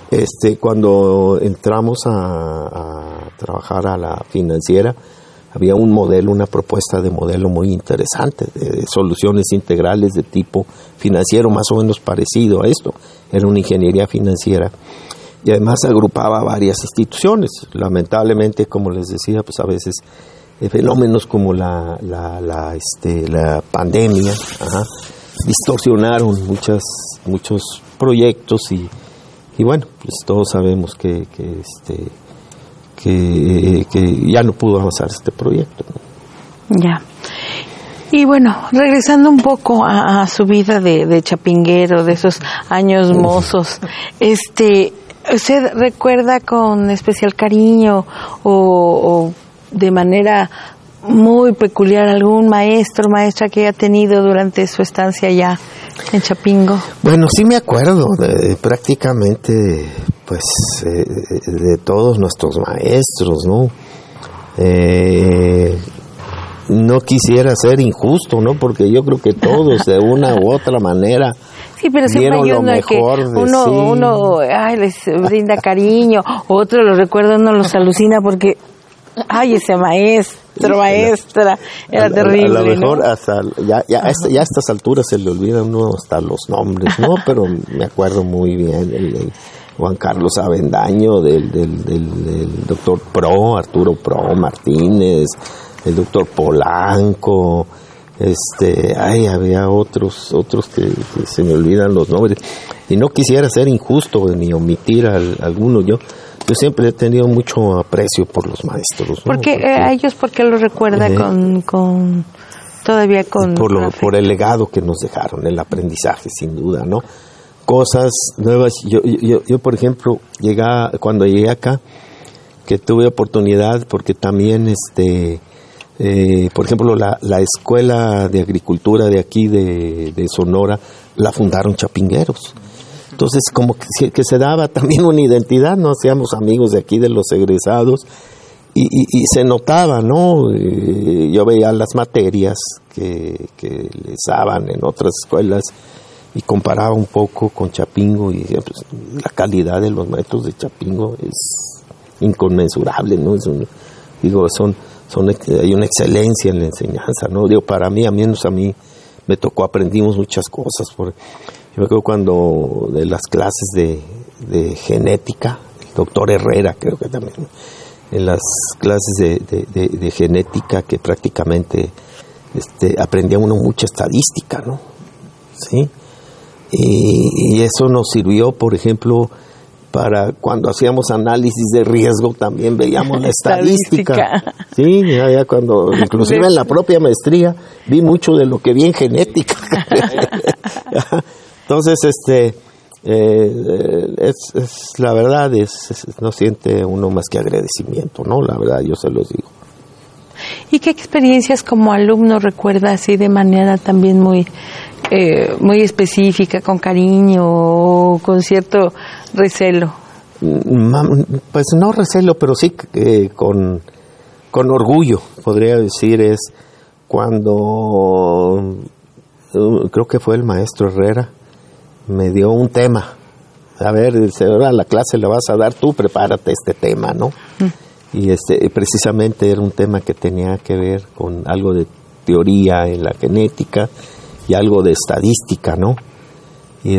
Cuando entramos a trabajar a la financiera, había una propuesta de modelo muy interesante, de soluciones integrales de tipo financiero, más o menos parecido a esto. Era una ingeniería financiera y además agrupaba varias instituciones. Lamentablemente, como les decía, pues a veces fenómenos como la pandemia distorsionaron muchos proyectos y bueno, pues todos sabemos que ya no pudo avanzar este proyecto, ¿no? Ya. Y bueno, regresando un poco a su vida de chapinguero, de esos años mozos, ¿usted recuerda con especial cariño o de manera muy peculiar algún maestra que haya tenido durante su estancia allá en Chapingo? Bueno, sí me acuerdo de prácticamente pues de todos nuestros maestros, ¿no? No quisiera ser injusto, ¿no? Porque yo creo que todos de una u otra manera sí, pero siempre hay uno que uno les brinda cariño, otro lo recuerda, uno los alucina porque ese maestra era terrible. A lo mejor, ¿no? hasta ya a estas alturas se le olvidan uno hasta los nombres, ¿no? Pero me acuerdo muy bien el Juan Carlos Avendaño, del doctor Arturo Pro Martínez, el doctor Polanco, había otros que se me olvidan los nombres, y no quisiera ser injusto ni omitir a alguno. Yo yo siempre he tenido mucho aprecio por los maestros, ¿no? Porque a ellos, ¿por qué los recuerda todavía con por el legado que nos dejaron, el aprendizaje, sin duda, ¿no? Cosas nuevas. Yo por ejemplo, cuando llegué acá, que tuve oportunidad, porque también por ejemplo, la escuela de agricultura de aquí de Sonora la fundaron chapingueros. Entonces, como que se daba también una identidad, ¿no? Hacíamos amigos de aquí, de los egresados, y se notaba, ¿no? Yo veía las materias que les daban en otras escuelas y comparaba un poco con Chapingo y decía, pues, la calidad de los maestros de Chapingo es inconmensurable, ¿no? Hay una excelencia en la enseñanza, ¿no? Para mí, a mí me tocó, aprendimos muchas cosas. Yo me acuerdo cuando de las clases de genética, el doctor Herrera, creo que también, en las clases de genética, que prácticamente aprendía uno mucha estadística, ¿no? ¿Sí? Y eso nos sirvió, por ejemplo, para cuando hacíamos análisis de riesgo, también veíamos la estadística. Sí, ya cuando, inclusive en la propia maestría, vi mucho de lo que vi en genética. Entonces, la verdad, no siente uno más que agradecimiento, ¿no? La verdad, yo se los digo. ¿Y qué experiencias como alumno recuerda así de manera también muy específica, con cariño o con cierto recelo? Pues no recelo, pero sí con orgullo, podría decir, es cuando creo que fue el maestro Herrera, me dio un tema. A ver, dice, ahora la clase la vas a dar tú, prepárate este tema, ¿no? Y precisamente era un tema que tenía que ver con algo de teoría en la genética y algo de estadística, ¿no? Y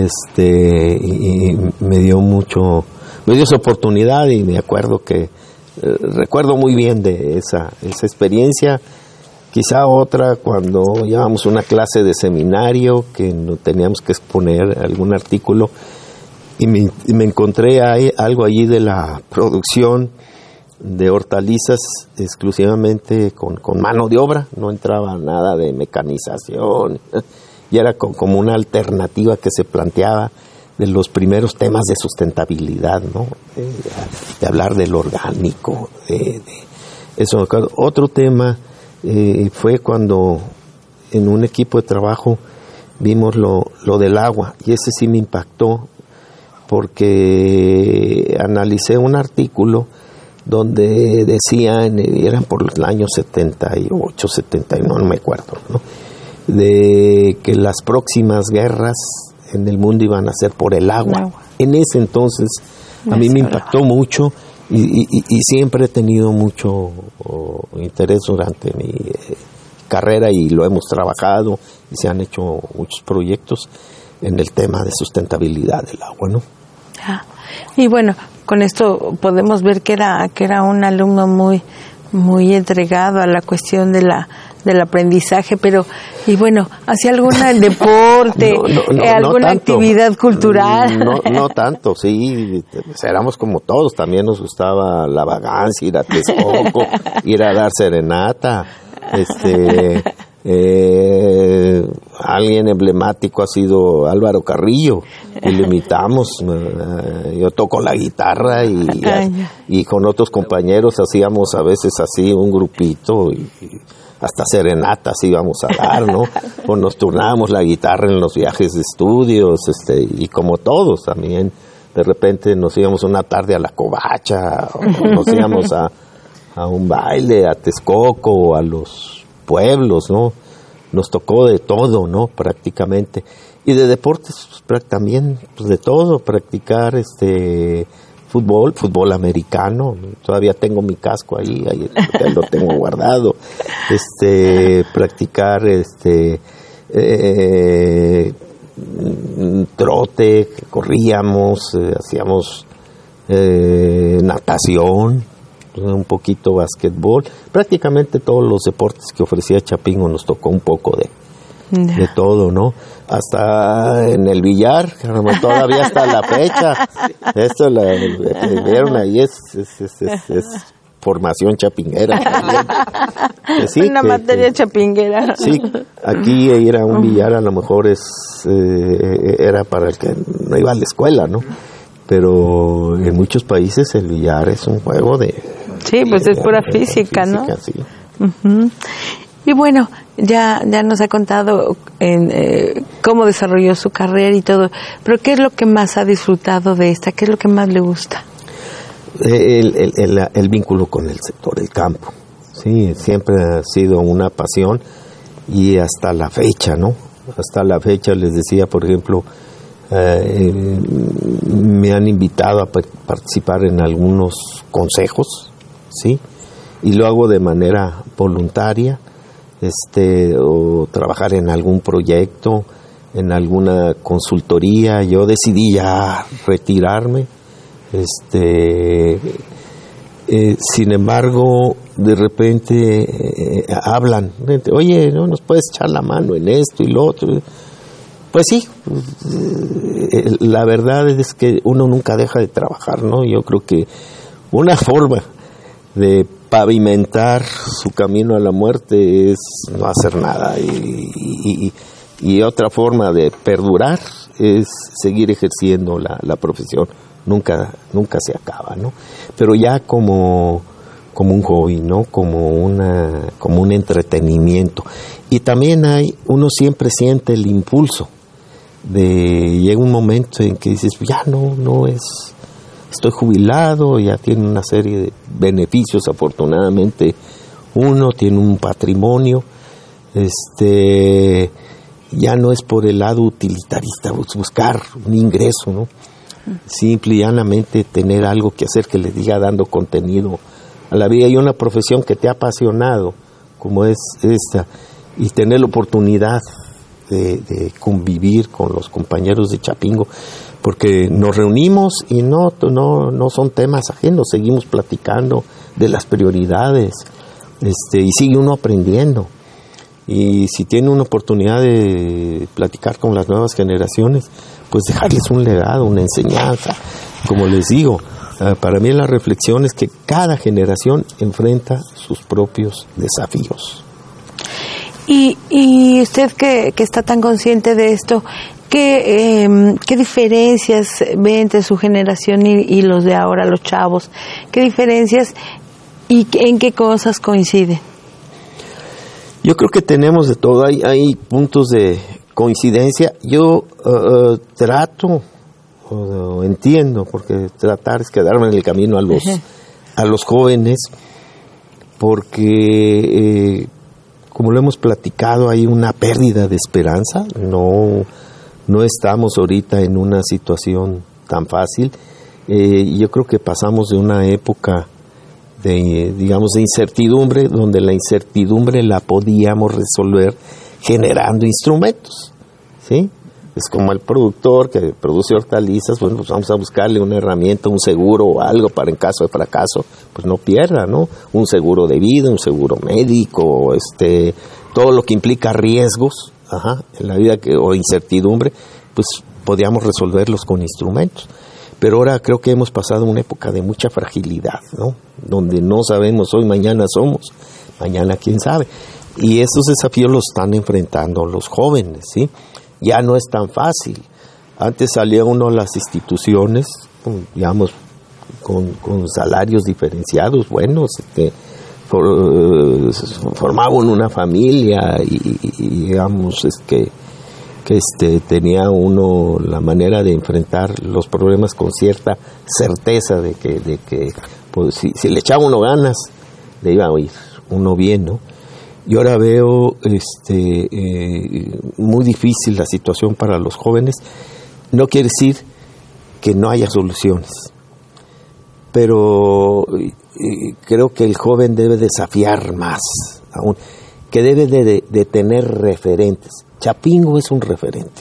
me dio esa oportunidad, y me acuerdo que recuerdo muy bien de esa experiencia. Quizá otra cuando llevamos una clase de seminario que no teníamos que exponer algún artículo y me encontré algo allí de la producción de hortalizas exclusivamente con mano de obra, no entraba nada de mecanización, y era como una alternativa que se planteaba de los primeros temas de sustentabilidad, ¿no? De hablar del orgánico, de eso. Otro tema fue cuando en un equipo de trabajo vimos lo del agua, y ese sí me impactó porque analicé un artículo donde decían, eran por los años 78, 79, no me acuerdo, ¿no? De que las próximas guerras en el mundo iban a ser por el agua. En ese entonces a mí me impactó mucho y siempre he tenido mucho interés durante mi carrera, y lo hemos trabajado y se han hecho muchos proyectos en el tema de sustentabilidad del agua, ¿no? Y bueno, con esto podemos ver que era un alumno muy entregado a la cuestión del aprendizaje, pero, y bueno, ¿hacía algún deporte, alguna actividad cultural? No tanto, sí, éramos como todos, también nos gustaba la vagancia, ir a Texcoco, ir a dar serenata, alguien emblemático ha sido Álvaro Carrillo, y lo imitamos. Yo toco la guitarra y con otros compañeros hacíamos a veces así un grupito y hasta serenatas íbamos a dar, ¿no? O nos turnábamos la guitarra en los viajes de estudios, y como todos también, de repente nos íbamos una tarde a la covacha, o nos íbamos a un baile, a Texcoco, o a los pueblos, ¿no? Nos tocó de todo, ¿no? Prácticamente. Y de deportes, pues, también, pues, de todo, practicar fútbol americano. Todavía tengo mi casco ahí lo tengo guardado. Practicar trote, corríamos, hacíamos natación, un poquito básquetbol. Prácticamente todos los deportes que ofrecía Chapingo nos tocó un poco de todo, ¿no? Hasta en el billar, todavía hasta la fecha. Esto que vieron ahí es formación chapinguera. Sí, una materia chapinguera. Sí, aquí ir a un billar a lo mejor era para el que no iba a la escuela, ¿no? Pero en muchos países el billar es un juego de... Sí, pues es pura física, ¿no? Sí. Uh-huh. Y bueno, ya nos ha contado cómo desarrolló su carrera y todo, pero ¿qué es lo que más ha disfrutado de esta? ¿Qué es lo que más le gusta? El vínculo con el sector del campo, sí, siempre ha sido una pasión y hasta la fecha, ¿no? Hasta la fecha les decía, por ejemplo, me han invitado a participar en algunos consejos, sí, y lo hago de manera voluntaria, o trabajar en algún proyecto, en alguna consultoría. Yo decidí ya retirarme. Sin embargo, de repente hablan, oye, ¿no nos puedes echar la mano en esto y lo otro? Pues sí, la verdad es que uno nunca deja de trabajar, ¿no? Yo creo que una forma de pavimentar su camino a la muerte es no hacer nada, y otra forma de perdurar es seguir ejerciendo la profesión. Nunca se acaba, ¿no? Pero ya como un hobby, ¿no? Como un entretenimiento. Y también uno siempre siente el impulso llega un momento en que dices, ya estoy jubilado, ya tiene una serie de beneficios, afortunadamente uno tiene un patrimonio, ya no es por el lado utilitarista, buscar un ingreso, ¿no? Simple y llanamente tener algo que hacer que le diga dando contenido a la vida, y una profesión que te ha apasionado como es esta, y tener la oportunidad de convivir con los compañeros de Chapingo, porque nos reunimos y no son temas ajenos, seguimos platicando de las prioridades, y sigue uno aprendiendo. Y si tiene una oportunidad de platicar con las nuevas generaciones, pues dejarles un legado, una enseñanza. Como les digo, para mí la reflexión es que cada generación enfrenta sus propios desafíos. Y usted que está tan consciente de esto, ¿qué diferencias ve entre su generación y los de ahora, los chavos? ¿Qué diferencias y en qué cosas coinciden? Yo creo que tenemos de todo, hay puntos de coincidencia. Yo trato, entiendo, porque tratar es quedarme en el camino a los jóvenes, porque como lo hemos platicado, hay una pérdida de esperanza. No estamos ahorita en una situación tan fácil. Yo creo que pasamos de una época de incertidumbre, donde la incertidumbre la podíamos resolver generando instrumentos, ¿sí? Es como el productor que produce hortalizas, bueno, pues vamos a buscarle una herramienta, un seguro o algo para en caso de fracaso, pues no pierda, ¿no? Un seguro de vida, un seguro médico, todo lo que implica riesgos, en la vida o incertidumbre, pues podíamos resolverlos con instrumentos. Pero ahora creo que hemos pasado una época de mucha fragilidad, ¿no? Donde no sabemos hoy, mañana somos, mañana quién sabe. Y esos desafíos los están enfrentando los jóvenes, ¿sí? Ya no es tan fácil. Antes salía uno a las instituciones, digamos, con salarios diferenciados, buenos, formaban una familia y digamos, que tenía uno la manera de enfrentar los problemas con cierta certeza de que pues, si le echaba uno ganas, le iba a ir uno bien, ¿no? Y ahora veo muy difícil la situación para los jóvenes. No quiere decir que no haya soluciones, pero creo que el joven debe desafiar más aún, que debe de tener referentes. Chapingo es un referente.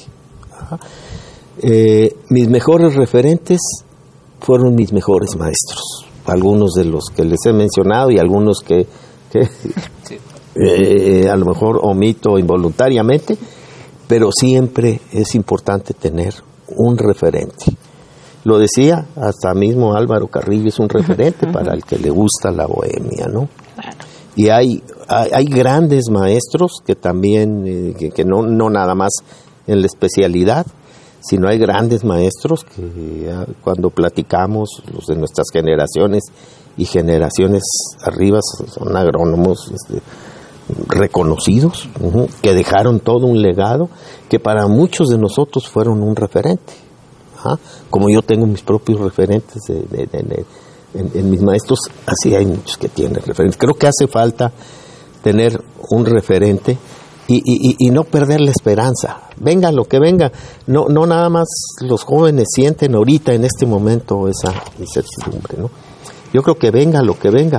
Mis mejores referentes fueron mis mejores maestros, algunos de los que les he mencionado y algunos que a lo mejor omito involuntariamente, pero siempre es importante tener un referente. Lo decía hasta mismo Álvaro Carrillo, es un referente para el que le gusta la bohemia, ¿no? Claro. Y hay grandes maestros que también, que no nada más en la especialidad, sino hay grandes maestros que cuando platicamos, los de nuestras generaciones y generaciones arriba, son agrónomos reconocidos, que dejaron todo un legado, que para muchos de nosotros fueron un referente. Como yo tengo mis propios referentes en mis maestros, así hay muchos que tienen referentes. Creo que hace falta tener un referente y no perder la esperanza. Venga lo que venga, no nada más los jóvenes sienten ahorita en este momento esa incertidumbre, ¿no? Yo creo que venga lo que venga,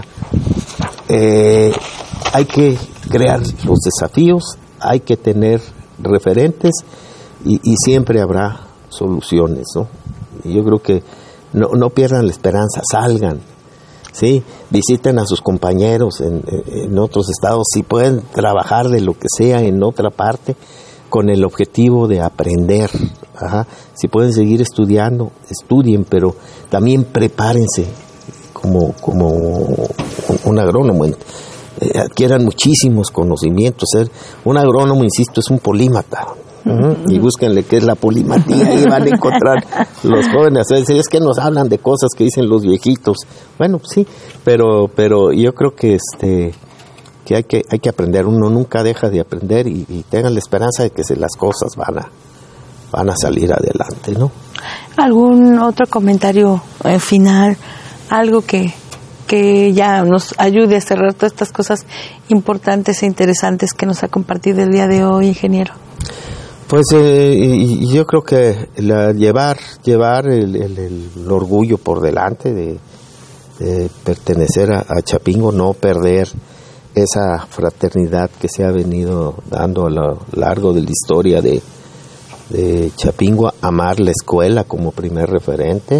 hay que crear los desafíos, hay que tener referentes y siempre habrá soluciones, ¿no? Y yo creo que no pierdan la esperanza, salgan, ¿sí? Visiten a sus compañeros en otros estados, si pueden trabajar de lo que sea en otra parte con el objetivo de aprender, si pueden seguir estudiando, estudien, pero también prepárense como un agrónomo, adquieran muchísimos conocimientos. Un agrónomo, insisto, es un polímata. Y búsquenle qué es la polimatía y van a encontrar los jóvenes. Es que nos hablan de cosas que dicen los viejitos. Bueno, sí, pero yo creo que hay que aprender. Uno nunca deja de aprender y tengan la esperanza de que las cosas van a salir adelante, ¿no? ¿Algún otro comentario final? Algo que ya nos ayude a cerrar todas estas cosas importantes e interesantes que nos ha compartido el día de hoy, ingeniero. Pues yo creo que llevar el orgullo por delante de pertenecer a Chapingo, no perder esa fraternidad que se ha venido dando a lo largo de la historia de Chapingo, amar la escuela como primer referente,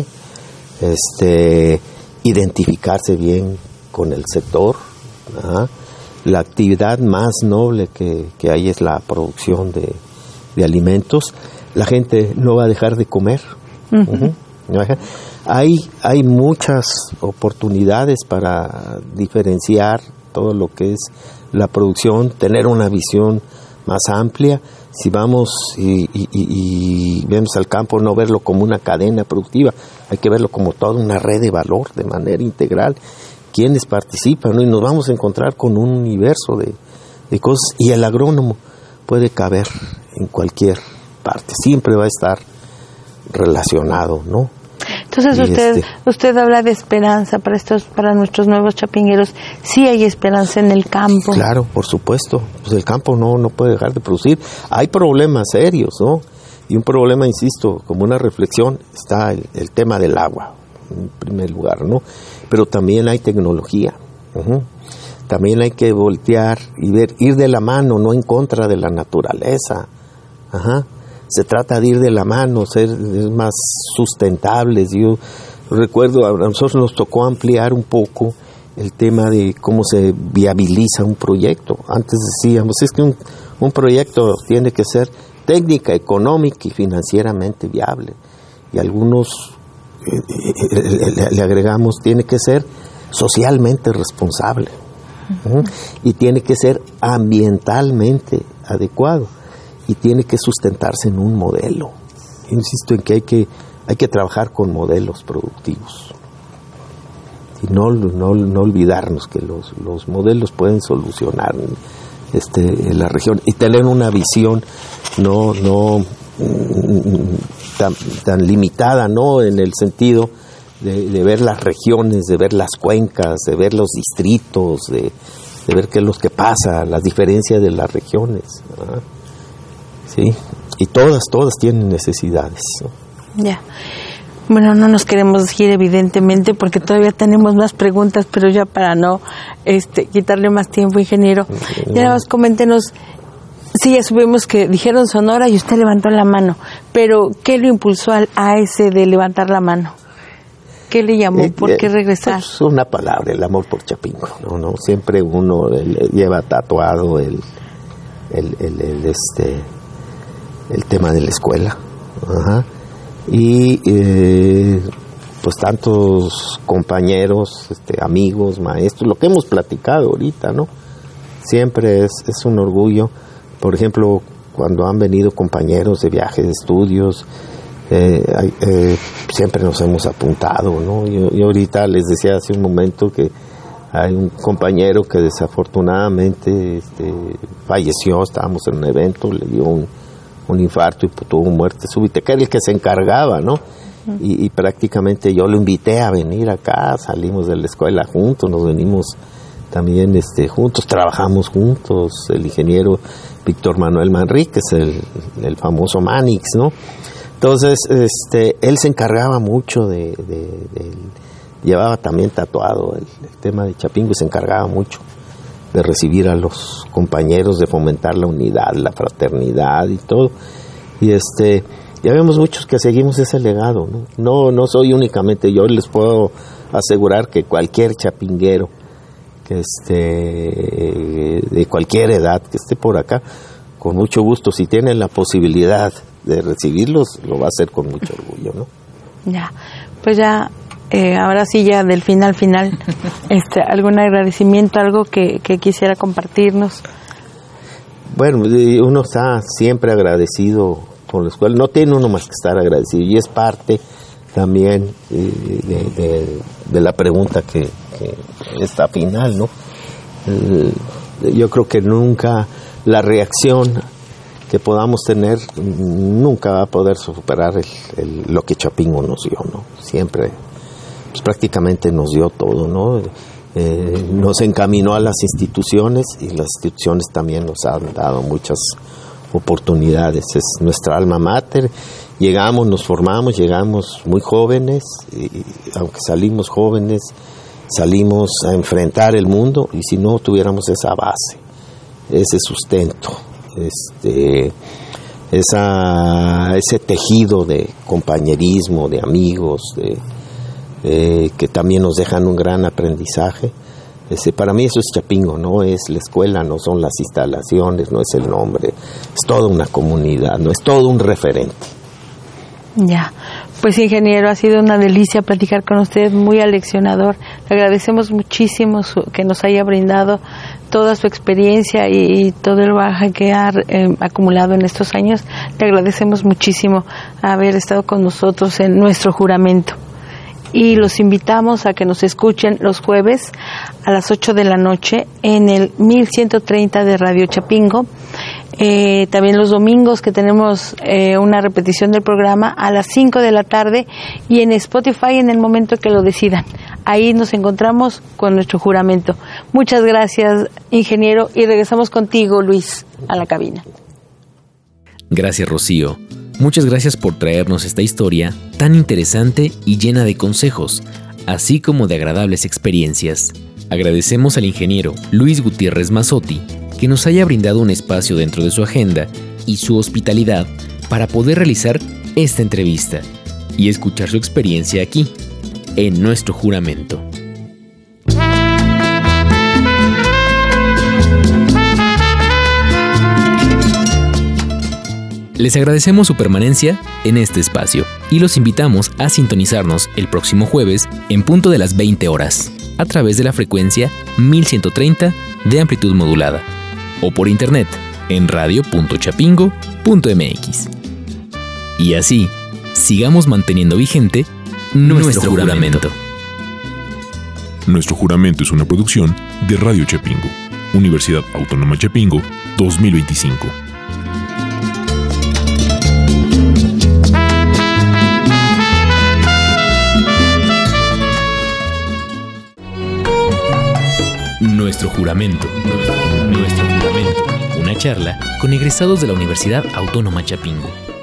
identificarse bien con el sector. La actividad más noble que hay es la producción de alimentos. La gente no va a dejar de comer. Hay muchas oportunidades para diferenciar todo lo que es la producción, tener una visión más amplia. Si vamos y vemos al campo, no verlo como una cadena productiva, hay que verlo como toda una red de valor de manera integral. Quienes participan, ¿no? Y nos vamos a encontrar con un universo de cosas, y el agrónomo puede caber en cualquier parte, siempre va a estar relacionado, ¿no? Entonces usted habla de esperanza para nuestros nuevos chapingueros. Sí hay esperanza en el campo. Claro, por supuesto. Pues el campo no puede dejar de producir. Hay problemas serios, ¿no? Y un problema, insisto, como una reflexión, está el tema del agua, en primer lugar, ¿no? Pero también hay tecnología. También hay que voltear y ir de la mano, no en contra de la naturaleza. Se trata de ir de la mano, ser más sustentables. Yo recuerdo, a nosotros nos tocó ampliar un poco el tema de cómo se viabiliza un proyecto. Antes decíamos, es que un proyecto tiene que ser técnica, económica y financieramente viable. Y algunos le agregamos, tiene que ser socialmente responsable. Y tiene que ser ambientalmente adecuado. Y tiene que sustentarse en un modelo. Insisto en que hay que trabajar con modelos productivos. Y no olvidarnos que los modelos pueden solucionar la región. Y tener una visión no tan limitada, ¿no? En el sentido de ver las regiones, de ver las cuencas, de ver los distritos, de ver qué es lo que pasa, las diferencias de las regiones, ¿verdad? Sí, y todas tienen necesidades, ¿no? Ya. Bueno, no nos queremos ir evidentemente porque todavía tenemos más preguntas, pero ya para no quitarle más tiempo, ingeniero. Ya nada más coméntenos, sí, ya supimos que dijeron Sonora y usted levantó la mano, pero ¿qué lo impulsó a ese de levantar la mano? ¿Qué le llamó? ¿Por qué regresar? Pues una palabra, el amor por Chapingo, ¿no? Siempre uno lleva tatuado el tema de la escuela. Ajá. Y pues tantos compañeros, amigos, maestros, lo que hemos platicado ahorita, ¿no? Siempre es un orgullo. Por ejemplo, cuando han venido compañeros de viajes, de estudios, siempre nos hemos apuntado, ¿no? Yo ahorita les decía hace un momento que hay un compañero que desafortunadamente falleció. Estábamos en un evento, le dio un infarto y tuvo muerte súbita, que era el que se encargaba, ¿no? Y prácticamente yo lo invité a venir acá, salimos de la escuela juntos, nos venimos también juntos, trabajamos juntos, el ingeniero Víctor Manuel Manríquez, el famoso Manix, ¿no? Entonces, él se encargaba mucho llevaba también tatuado el tema de Chapingo y se encargaba mucho de recibir a los compañeros, de fomentar la unidad, la fraternidad y todo. Y ya vemos muchos que seguimos ese legado, ¿no? No soy únicamente yo, les puedo asegurar que cualquier chapinguero que de cualquier edad que esté por acá, con mucho gusto, si tienen la posibilidad de recibirlos, lo va a hacer con mucho orgullo, ¿no? Ya, pues ya, ahora sí ya del final, algún agradecimiento, algo que quisiera compartirnos. Bueno, uno está siempre agradecido con la escuela, no tiene uno más que estar agradecido, y es parte también de la pregunta que está final, ¿no? Yo creo que nunca la reacción que podamos tener nunca va a poder superar lo que Chapingo nos dio, ¿no? Siempre, pues prácticamente nos dio todo, ¿no? Nos encaminó a las instituciones y las instituciones también nos han dado muchas oportunidades. Es nuestra alma mater. Llegamos, nos formamos, llegamos muy jóvenes y aunque salimos jóvenes, salimos a enfrentar el mundo, y si no tuviéramos esa base, ese sustento, ese tejido de compañerismo, de amigos, que también nos dejan un gran aprendizaje. Para mí eso es Chapingo, no es la escuela, no son las instalaciones, no es el nombre, es toda una comunidad, no es todo un referente. Ya, pues ingeniero, ha sido una delicia platicar con usted, muy aleccionador. Le agradecemos muchísimo que nos haya brindado toda su experiencia y todo el bagaje que ha acumulado en estos años. Le agradecemos muchísimo haber estado con nosotros en nuestro juramento. Y los invitamos a que nos escuchen los jueves a las 8 de la noche en el 1130 de Radio Chapingo. También los domingos que tenemos una repetición del programa a las 5 de la tarde y en Spotify en el momento que lo decidan. Ahí nos encontramos con nuestro juramento. Muchas gracias, ingeniero, y regresamos contigo, Luis, a la cabina. Gracias, Rocío. Muchas gracias por traernos esta historia tan interesante y llena de consejos, así como de agradables experiencias. Agradecemos al ingeniero Luis Gutiérrez Mazzotti que nos haya brindado un espacio dentro de su agenda y su hospitalidad para poder realizar esta entrevista y escuchar su experiencia aquí, en nuestro juramento. Les agradecemos su permanencia en este espacio y los invitamos a sintonizarnos el próximo jueves en punto de las 20 horas a través de la frecuencia 1130 de amplitud modulada o por internet en radio.chapingo.mx. Y así, sigamos manteniendo vigente nuestro juramento. Nuestro juramento es una producción de Radio Chapingo, Universidad Autónoma Chapingo 2025. Nuestro juramento. Una charla con egresados de la Universidad Autónoma Chapingo.